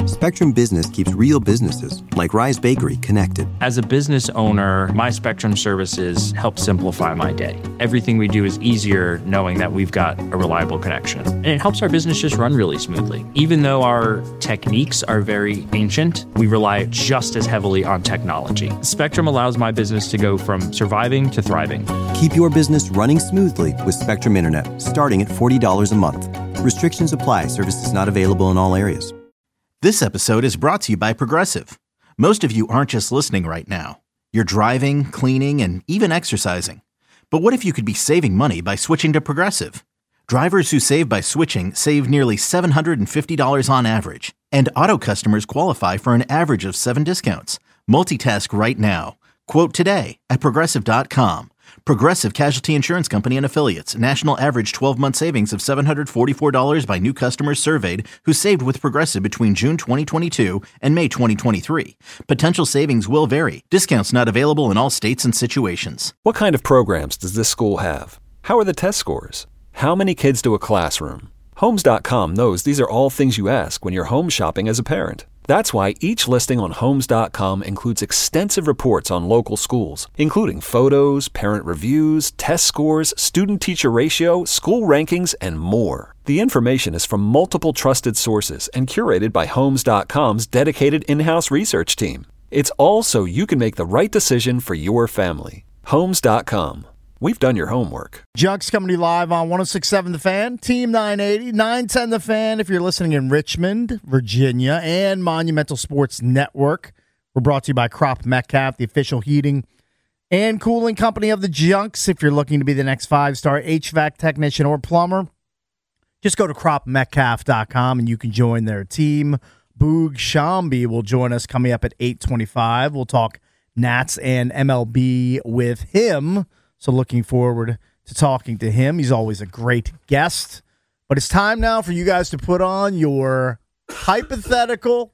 Spectrum Business keeps real businesses, like Rise Bakery, connected. As a business owner, my Spectrum services help simplify my day. Everything we do is easier knowing that we've got a reliable connection. And it helps our business just run really smoothly. Even though our techniques are very ancient, we rely just as heavily on technology. Spectrum allows my business to go from surviving to thriving. Keep your business running smoothly with Spectrum Internet, starting at $40 a month. Restrictions apply. Services not available in all areas. This episode is brought to you by Progressive. Most of you aren't just listening right now. You're driving, cleaning, and even exercising. But what if you could be saving money by switching to Progressive? Drivers who save by switching save nearly $750 on average. And auto customers qualify for an average of 7 discounts. Multitask right now. Quote today at Progressive.com. Progressive Casualty Insurance Company and Affiliates. National average 12-month savings of $744 by new customers surveyed who saved with Progressive between June 2022 and May 2023. Potential savings will vary. Discounts not available in all states and situations. What kind of programs does this school have? How are the test scores? How many kids do a classroom? Homes.com knows these are all things you ask when you're home shopping as a parent. That's why each listing on Homes.com includes extensive reports on local schools, including photos, parent reviews, test scores, student-teacher ratio, school rankings, and more. The information is from multiple trusted sources and curated by Homes.com's dedicated in-house research team. It's all so you can make the right decision for your family. Homes.com. We've done your homework. Junks coming to you live on 106.7 The Fan, Team 980, 910 The Fan. If you're listening in Richmond, Virginia, and Monumental Sports Network, we're brought to you by Crop Metcalf, the official heating and cooling company of the Junks. If you're looking to be the next 5-star HVAC technician or plumber, just go to cropmetcalf.com and you can join their team. Boog Shambi will join us coming up at 8:25. We'll talk Nats and MLB with him. So looking forward to talking to him. He's always a great guest. But it's time now for you guys to put on your hypothetical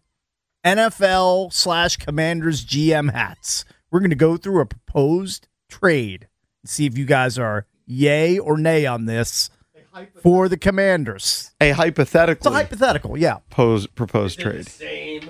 NFL/Commanders GM hats. We're going to go through a proposed trade and see if you guys are yay or nay on this for the Commanders. A hypothetical. It's a hypothetical, yeah. Proposed trade. The same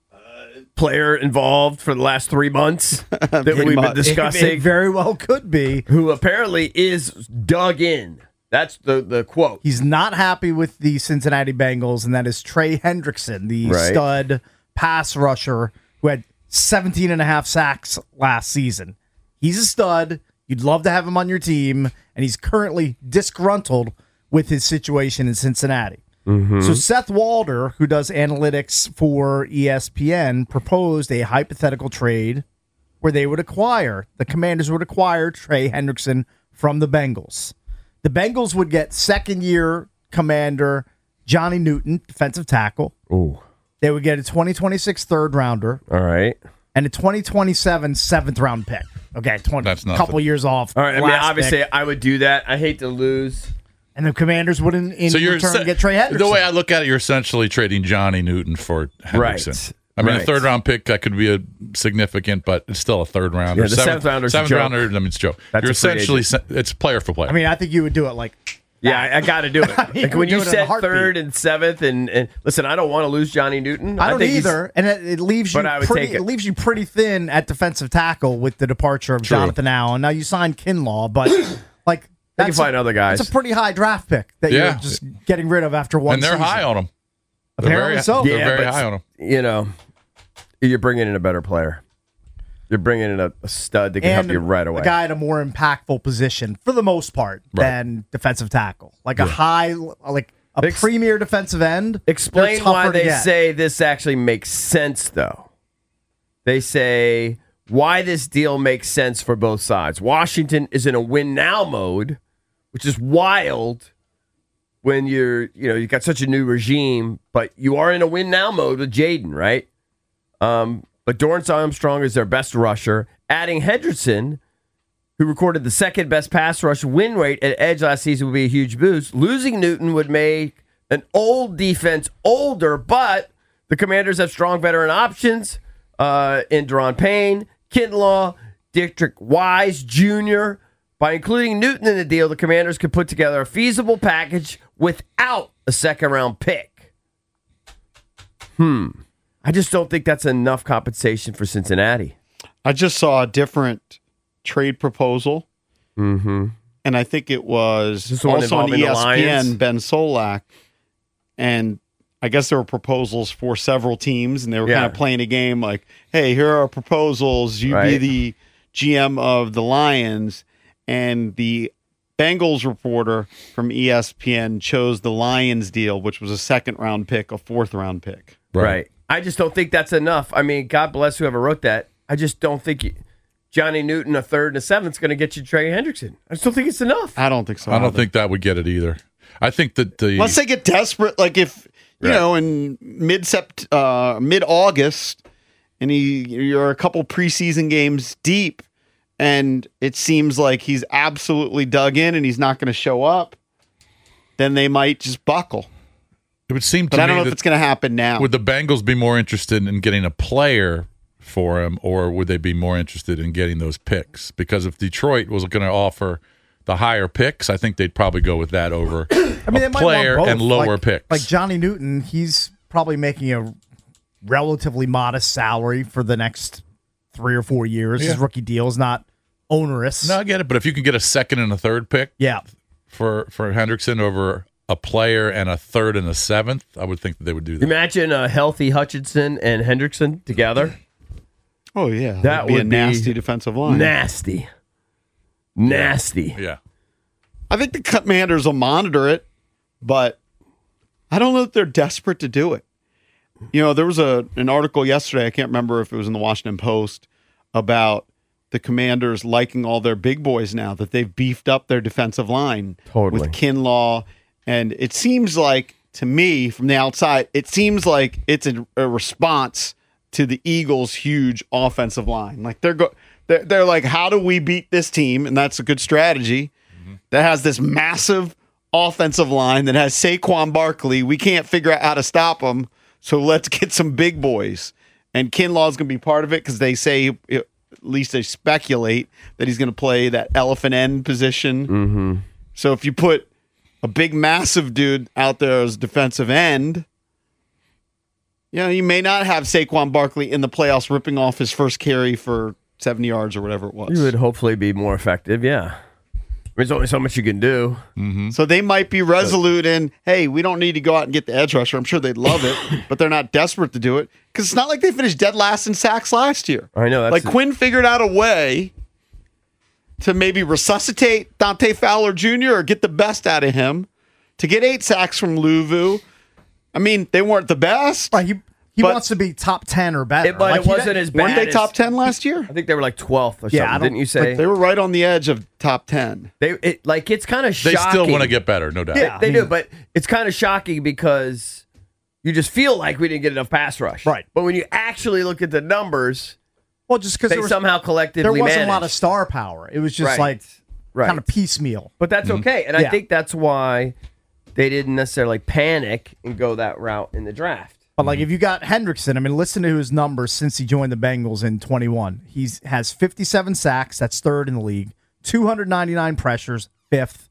player involved for the last 3 months that we've been discussing. It very well could be. Who apparently is dug in. That's the quote. He's not happy with the Cincinnati Bengals, and that is Trey Hendrickson, the stud pass rusher who had 17 and a half sacks last season. He's a stud. You'd love to have him on your team, and he's currently disgruntled with his situation in Cincinnati. Mm-hmm. So Seth Walder, who does analytics for ESPN, proposed a hypothetical trade where the Commanders would acquire Trey Hendrickson from the Bengals. The Bengals would get second-year commander Johnny Newton, defensive tackle. Ooh. They would get a 2026 third-rounder. All right. And a 2027 seventh-round pick. Okay, that's a couple years off. All right, I mean, obviously, I would do that. I hate to lose. And the Commanders would in return get Trey Hendrickson. The way I look at it, you're essentially trading Johnny Newton for Hendrickson. Right. I mean, a third-round pick, that could be a significant, but it's still a third-rounder. Yeah, the seventh-rounder, I mean, it's Joe. You're essentially, it's player for player. I mean, I think you would do it like... Yeah, I got to do it. Like when you said third and seventh, and listen, I don't want to lose Johnny Newton. I don't either, and it leaves you leaves you pretty thin at defensive tackle with the departure of Jonathan Allen. Now you signed Kinlaw, but like they can find other guys. It's a pretty high draft pick that you're just getting rid of after one season. And they're high on him. Apparently so. They're very high on him. You know, you're bringing in a better player. You're bringing in a stud that can help you right away. A guy at a more impactful position, for the most part, than defensive tackle. Like a premier defensive end. Explain why they say this actually makes sense, though. They say why this deal makes sense for both sides. Washington is in a win-now mode, which is wild when you've got such a new regime, but you are in a win-now mode with Jaden, right? But Dorrance Armstrong is their best rusher. Adding Hendrickson, who recorded the second best pass rush win rate at edge last season, would be a huge boost. Losing Newton would make an old defense older, but the Commanders have strong veteran options in Deron Payne, Kinlaw, Dietrich Wise Jr. By including Newton in the deal, the Commanders could put together a feasible package without a second-round pick. I just don't think that's enough compensation for Cincinnati. I just saw a different trade proposal, Mm-hmm. and I think it was Is this the one also on involving the Lions? ESPN, Ben Solak, and I guess there were proposals for several teams, and they were Yeah. kind of playing a game like, hey, here are our proposals. You be Right. the GM of the Lions, and the Bengals reporter from ESPN chose the Lions deal, which was a second-round pick, a fourth-round pick. Right. I just don't think that's enough. I mean, God bless whoever wrote that. I just don't think Johnny Newton, a third and a seventh, is going to get you Trey Hendrickson. I just don't think it's enough. I don't think so. I don't either. think that would get it either. I think that Unless they get desperate, like if you know in mid-August, and you're a couple preseason games deep, and it seems like he's absolutely dug in and he's not going to show up, then they might just buckle. it would seem to But I me don't know if that it's going to happen now. would the Bengals be more interested in getting a player for him, or would they be more interested in getting those picks? Because if Detroit was going to offer the higher picks, I think they'd probably go with that over I mean, they a might player want both. and lower like, picks. Like Johnny Newton, he's probably making a relatively modest salary for the next 3 or 4 years. His Yeah. rookie deal is not onerous. No, I get it. But if you can get a second and a third pick Yeah. for Hendrickson over a player and a third and a seventh, I would think that they would do that. Imagine a healthy Hutchinson and Hendrickson together. Oh yeah, That that'd be a would be nasty defensive line. Nasty. Yeah. I think the Commanders will monitor it, but I don't know that they're desperate to do it. You know, there was an article yesterday, I can't remember if it was in the Washington Post, about the Commanders liking all their big boys now, that they've beefed up their defensive line Totally. with Kinlaw. And it seems like, to me, from the outside, it seems like it's a response to the Eagles' huge offensive line. Like they're like, how do we beat this team? And that's a good strategy. That has this massive offensive line that has Saquon Barkley. We can't figure out how to stop him, so let's get some big boys. And Kinlaw's going to be part of it because they say, at least they speculate, that he's going to play that elephant end position. Mm-hmm. So if you put a big, massive dude out there as defensive end, you know, you may not have Saquon Barkley in the playoffs ripping off his first carry for 70 yards or whatever it was. You would hopefully be more effective, yeah. There's only so much you can do. So they might be resolute in, hey, we don't need to go out and get the edge rusher. I'm sure they'd love it, but they're not desperate to do it because it's not like they finished dead last in sacks last year. I know. Like Quinn figured out a way to maybe resuscitate Dante Fowler Jr. or get the best out of him to get 8 sacks from Luvu. I mean, they weren't the best. Right, he But- wants to be top 10 or better. But Like, it wasn't as bad. Weren't they as- top 10 last year? I think they were like 12th or Yeah, I something. don't- Didn't you say? They were right on the edge of top 10. It's kind of They shocking. still want to get better, no doubt. They, Yeah, they I do, mean- but it's kind of shocking because you just feel like we didn't get enough pass rush. Right. But when you actually look at the numbers, well, just because they somehow collectively there wasn't managed. a lot of star power. It was just Right. Right. kind of piecemeal. But that's okay. And I Yeah. think that's why they didn't necessarily panic and go that route in the draft. But like if you got Hendrickson, I mean, listen to his numbers since he joined the Bengals in 21. He has 57 sacks, that's third in the league, 299 pressures, fifth,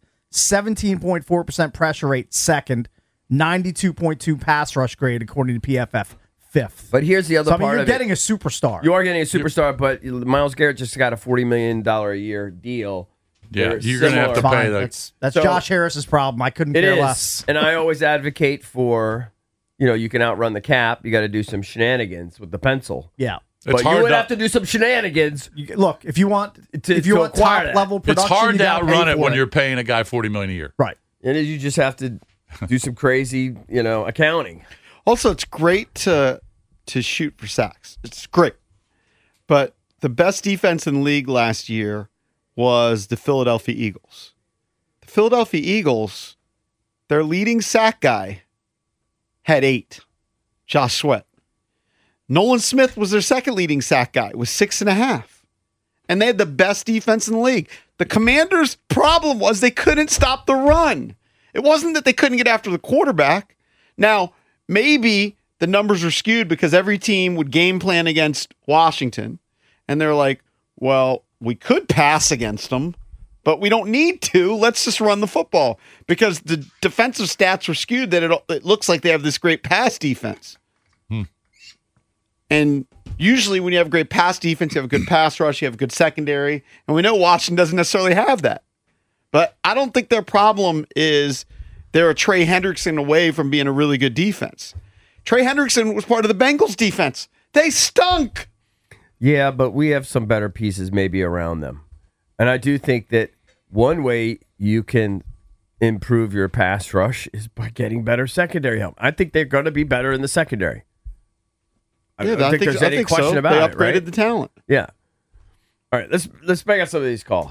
17.4% pressure rate, second, 92.2 pass rush grade according to PFF, fifth. But here's the other So, I mean, part you're of it. getting a superstar. You are getting a superstar, but Myles Garrett just got a $40 million a year deal. Yeah, They're you're going to have to similar. pay Fine. the. That's So- Josh Harris's problem. I couldn't It care is, less. and I always advocate for, you can outrun the cap. You got to do some shenanigans with the pencil. Yeah. But you hard would to- have to do some shenanigans. Look, if you want To top acquire that. level production, It's hard you to gotta pay outrun it for when you're paying a guy $40 million a year. right. And you just have to do some crazy, accounting. Also, it's great to shoot for sacks. It's great. But the best defense in the league last year was the Philadelphia Eagles. The Philadelphia Eagles, their leading sack guy had 8, Josh Sweat. Nolan Smith was their second leading sack guy with 6.5. And they had the best defense in the league. The Commanders' problem was they couldn't stop the run. It wasn't that they couldn't get after the quarterback. Now, maybe the numbers are skewed because every team would game plan against Washington. And they're like, well, we could pass against them, but we don't need to. Let's just run the football. Because the defensive stats were skewed that it looks like they have this great pass defense. And usually when you have a great pass defense, you have a good pass rush, you have a good secondary. And we know Washington doesn't necessarily have that. But I don't think their problem is they're a Trey Hendrickson away from being a really good defense. Trey Hendrickson was part of the Bengals defense. They stunk. Yeah, but we have some better pieces maybe around them. And I do think that one way you can improve your pass rush is by getting better secondary help. I think they're going to be better in the secondary. I don't think there's any question so. about they it, upgraded right? the talent. Yeah. All right, let's bang out some of these calls.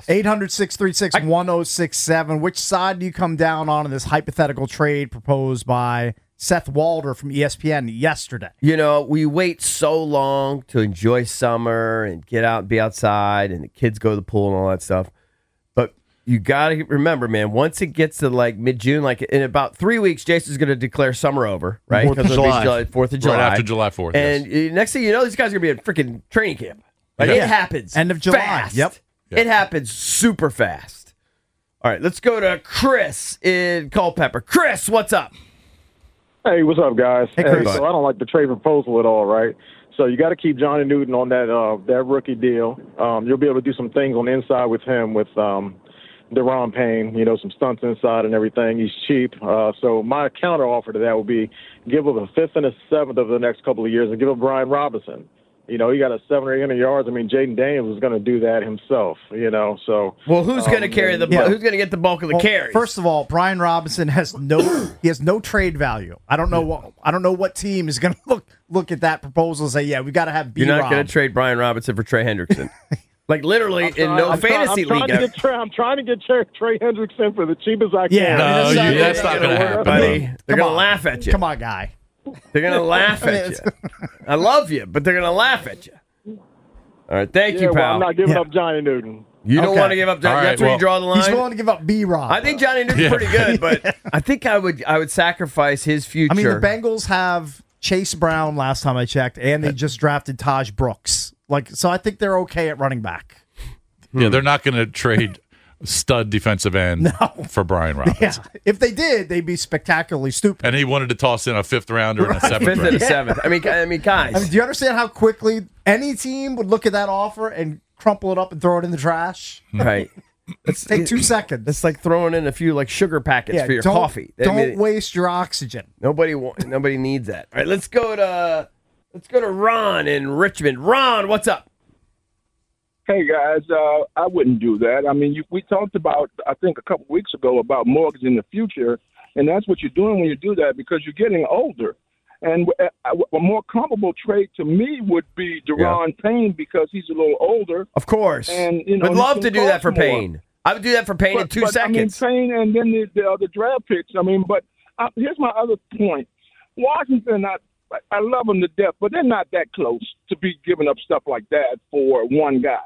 800-636-1067. Which side do you come down on in this hypothetical trade proposed by Seth Walder from ESPN yesterday? You know, we wait so long to enjoy summer and get out and be outside and the kids go to the pool and all that stuff. But you got to remember, man, once it gets to like mid-June, like in about 3 weeks, Jason's going to declare summer over, right? 4th of July. 4th of July. Right after July 4th. And next thing you know, these guys are going to be in freaking training camp. Like, it happens. End of July. Fast. Yep. It happens super fast. All right, let's go to Chris in Culpeper. Chris, what's up? Hey, what's up, guys? Hey, Chris. So I don't like the trade proposal at all, right? So you got to keep Johnny Newton on that rookie deal. You'll be able to do some things on the inside with him with Deron Payne, some stunts inside and everything. He's cheap. So my counter offer to that would be give up a 5th and a 7th over the next couple of years and give up Brian Robinson. He got a 700 or 800 yards. I mean, Jaden Daniels is going to do that himself, So well, who's going to carry the? Who's going to get the bulk of the carries? First of all, Brian Robinson has no trade value. I don't know what team is going to look at that proposal and say, yeah, we got to have B-Rob. You're not going to trade Brian Robinson for Trey Hendrickson. Like literally in no fantasy league. I'm trying to get Trey Hendrickson for the cheapest I can. Yeah, No, that's not going to happen, buddy. They're going to laugh at you. Come on, guy. They're going to laugh at you. I love you, but they're going to laugh at you. All right, thank you, pal. Well, I'm not giving up Johnny Newton. You don't want to give up Johnny. That's where you draw the line. He's willing to give up B-Rob. I think Johnny Newton's pretty good, but I think I would sacrifice his future. I mean, the Bengals have Chase Brown last time I checked, and they just drafted Taj Brooks. So I think they're okay at running back. Yeah, they're not going to trade stud defensive end for Brian Robinson. Yeah. If they did, they'd be spectacularly stupid. And he wanted to toss in a 5th rounder and a 7th 5th rounder. and a 7th. I mean, guys. Do you understand how quickly any team would look at that offer and crumple it up and throw it in the trash? Right. Take 2 seconds. It's like throwing in a few sugar packets for your coffee. Don't waste your oxygen. Nobody needs that. All right, let's go to Ron in Richmond. Ron, what's up? Hey, guys, I wouldn't do that. I mean, we talked about, I think, a couple weeks ago about mortgage in the future, and that's what you're doing when you do that because you're getting older. And a more comparable trade to me would be Deron Payne because he's a little older. Of course. And, I'd love to do that for Payne. I would do that for Payne in 2 seconds. I mean, Payne and then the draft picks. I mean, but here's my other point. Washington, I love them to death, but they're not that close to be giving up stuff like that for one guy.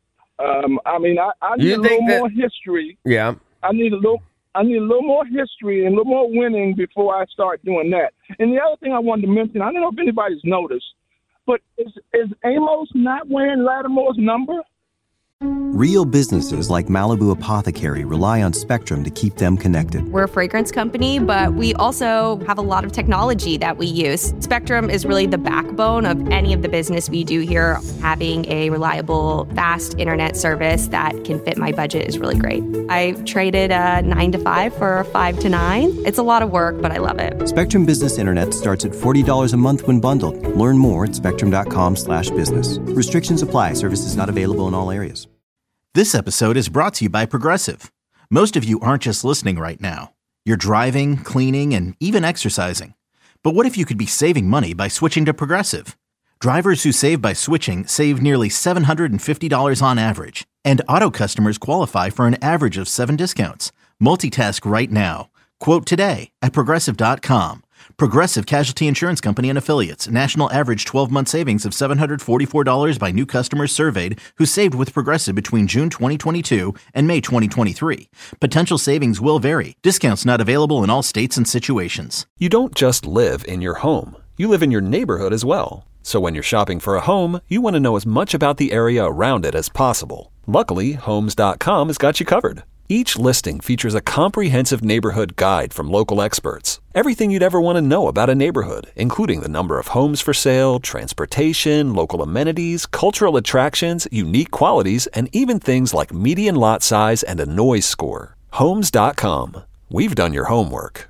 I mean, I need a little more history. Yeah. I need a little more history and a little more winning before I start doing that. And the other thing I wanted to mention, I don't know if anybody's noticed, but is Amos not wearing Lattimore's number? Real businesses like Malibu Apothecary rely on Spectrum to keep them connected. We're a fragrance company, but we also have a lot of technology that we use. Spectrum is really the backbone of any of the business we do here. Having a reliable, fast internet service that can fit my budget is really great. I traded a 9 to 5 for a 5 to 9. It's a lot of work, but I love it. Spectrum Business Internet starts at $40 a month when bundled. Learn more at spectrum.com/business. Restrictions apply. Services not available in all areas. This episode is brought to you by Progressive. Most of you aren't just listening right now. You're driving, cleaning, and even exercising. But what if you could be saving money by switching to Progressive? Drivers who save by switching save nearly $750 on average. And auto customers qualify for an average of 7 discounts. Multitask right now. Quote today at Progressive.com. Progressive Casualty Insurance Company and Affiliates. National average 12-month savings of $744 by new customers surveyed who saved with Progressive between June 2022 and May 2023. Potential savings will vary. Discounts not available in all states and situations. You don't just live in your home. You live in your neighborhood as well. So when you're shopping for a home, you want to know as much about the area around it as possible. Luckily, Homes.com has got you covered. Each listing features a comprehensive neighborhood guide from local experts. Everything you'd ever want to know about a neighborhood, including the number of homes for sale, transportation, local amenities, cultural attractions, unique qualities, and even things like median lot size and a noise score. Homes.com. We've done your homework.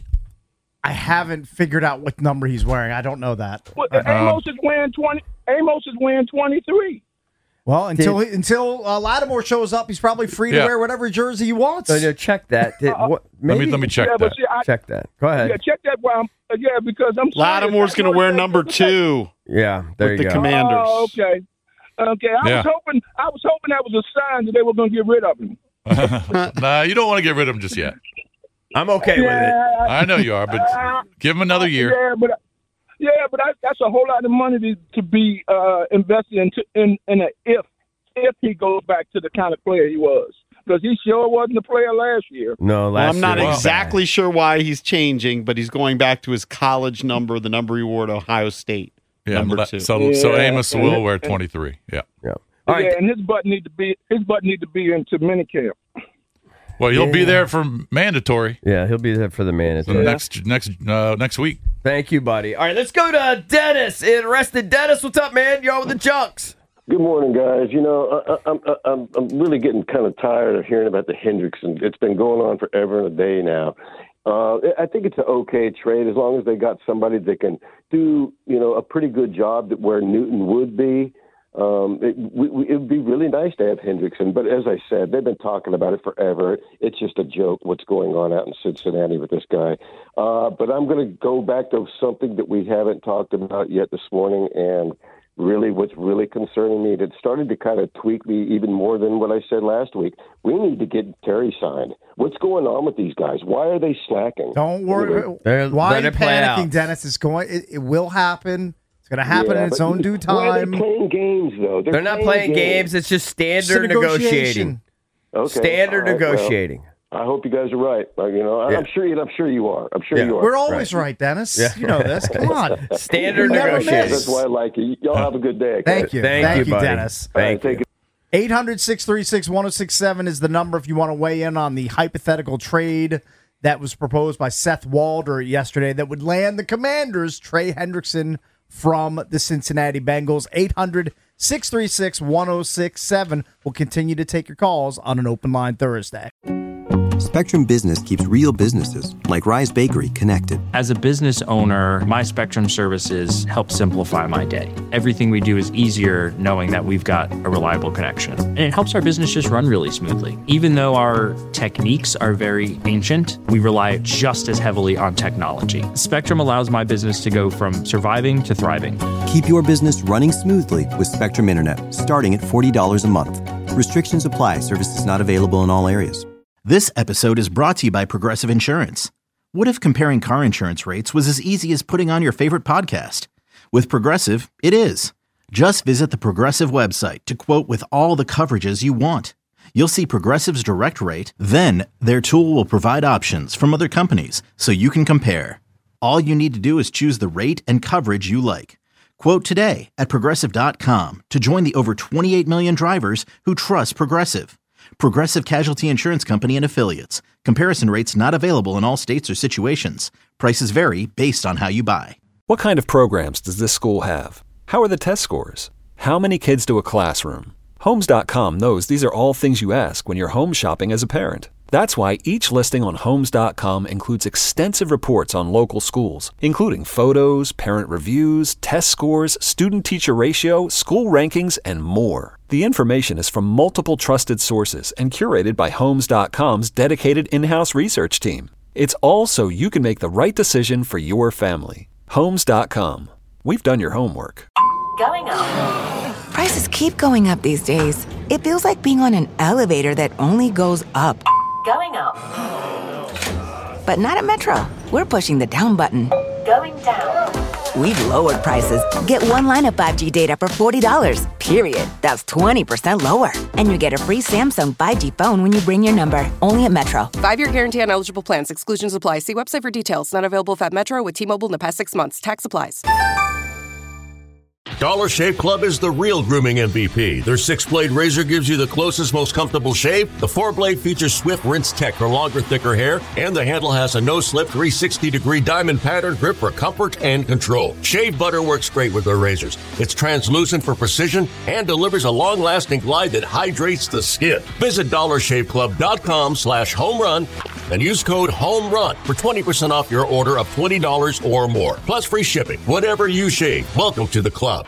I haven't figured out what number he's wearing. I don't know that. Well, Amos is wearing 20. Amos is wearing 23. Well, until Lattimore shows up, he's probably free to wear whatever jersey he wants. So check that. Let me check that. Check that. Go ahead. Yeah, check that. Because I'm. Lattimore's going to wear number 2. Yeah, there with you the go. Commanders. Oh, okay. I was hoping that was a sign that they were going to get rid of him. Nah, you don't want to get rid of him just yet. I'm okay with it. I know you are, but give him another year. But that's a whole lot of money to be invested in if he goes back to the kind of player he was. Because he sure wasn't a player last year. No, I'm not exactly sure why he's changing, but he's going back to his college number, the number he wore at Ohio State. Yeah, number 2. So Amos will wear 23. Yeah. All right. And his butt need to be into minicamp. Well, he'll be there for mandatory. Yeah, he'll be there for the mandatory. Next week. Thank you, buddy. All right, let's go to Dennis in Reston. Dennis, what's up, man? You're on with the Junks. Good morning, guys. You know, I'm really getting kind of tired of hearing about the Hendrickson. It's been going on forever and a day now. I think it's an okay trade as long as they got somebody that can do, a pretty good job where Newton would be. It would be really nice to have Hendrickson, but as I said, they've been talking about it forever. It's just a joke what's going on out in Cincinnati with this guy. But I'm going to go back to something that we haven't talked about yet this morning, and really what's really concerning me, that started to kind of tweak me even more than what I said last week. We need to get Terry signed. What's going on with these guys? Why are they slacking? Don't worry. Why are you panicking, Dennis? It will happen. It's going to happen in its own due time. Why are they playing games, though? They're not playing games. It's just standard negotiating. Okay. Standard negotiating. Well, I hope you guys are right. I'm sure you are. You are. We're always right, Dennis. Yeah. You know this. Come on. Standard negotiating. That's why I like you. Y'all have a good day. Thank you. Thank you, buddy. Dennis. Thank you. 800-636-1067 is the number if you want to weigh in on the hypothetical trade that was proposed by Seth Walder yesterday that would land the Commanders Trey Hendrickson from the Cincinnati Bengals. 800-636-1067. We'll continue to take your calls on an Open Line Thursday. Spectrum Business keeps real businesses, like Rise Bakery, connected. As a business owner, my Spectrum services help simplify my day. Everything we do is easier knowing that we've got a reliable connection. And it helps our business just run really smoothly. Even though our techniques are very ancient, we rely just as heavily on technology. Spectrum allows my business to go from surviving to thriving. Keep your business running smoothly with Spectrum Internet, starting at $40 a month. Restrictions apply. Services not available in all areas. This episode is brought to you by Progressive Insurance. What if comparing car insurance rates was as easy as putting on your favorite podcast? With Progressive, it is. Just visit the Progressive website to quote with all the coverages you want. You'll see Progressive's direct rate, then their tool will provide options from other companies so you can compare. All you need to do is choose the rate and coverage you like. Quote today at Progressive.com to join the over 28 million drivers who trust Progressive. Progressive Casualty Insurance Company and Affiliates. Comparison rates not available in all states or situations. Prices vary based on how you buy. What kind of programs does this school have? How are the test scores? How many kids do a classroom? Homes.com knows these are all things you ask when you're home shopping as a parent. That's why each listing on Homes.com includes extensive reports on local schools, including photos, parent reviews, test scores, student-teacher ratio, school rankings, and more. The information is from multiple trusted sources and curated by Homes.com's dedicated in-house research team. It's all so you can make the right decision for your family. Homes.com. We've done your homework. Going up. Prices keep going up these days. It feels like being on an elevator that only goes up. Going up. But not at Metro. We're pushing the down button. Going down. We've lowered prices. Get one line of 5G data for $40, period. That's 20% lower. And you get a free Samsung 5G phone when you bring your number. Only at Metro. 5-year guarantee on eligible plans. Exclusions apply. See website for details. Not available at Metro with T-Mobile in the past 6 months. Tax applies. Dollar Shave Club is the real grooming MVP. Their 6-blade razor gives you the closest, most comfortable shave. The 4-blade features swift rinse tech for longer, thicker hair, and the handle has a no-slip 360-degree diamond pattern grip for comfort and control. Shave butter works great with their razors. It's translucent for precision and delivers a long-lasting glide that hydrates the skin. Visit DollarShaveClub.com/homerun and use code HOMERUN for 20% off your order of $20 or more. Plus free shipping. Whatever you shave, welcome to the club.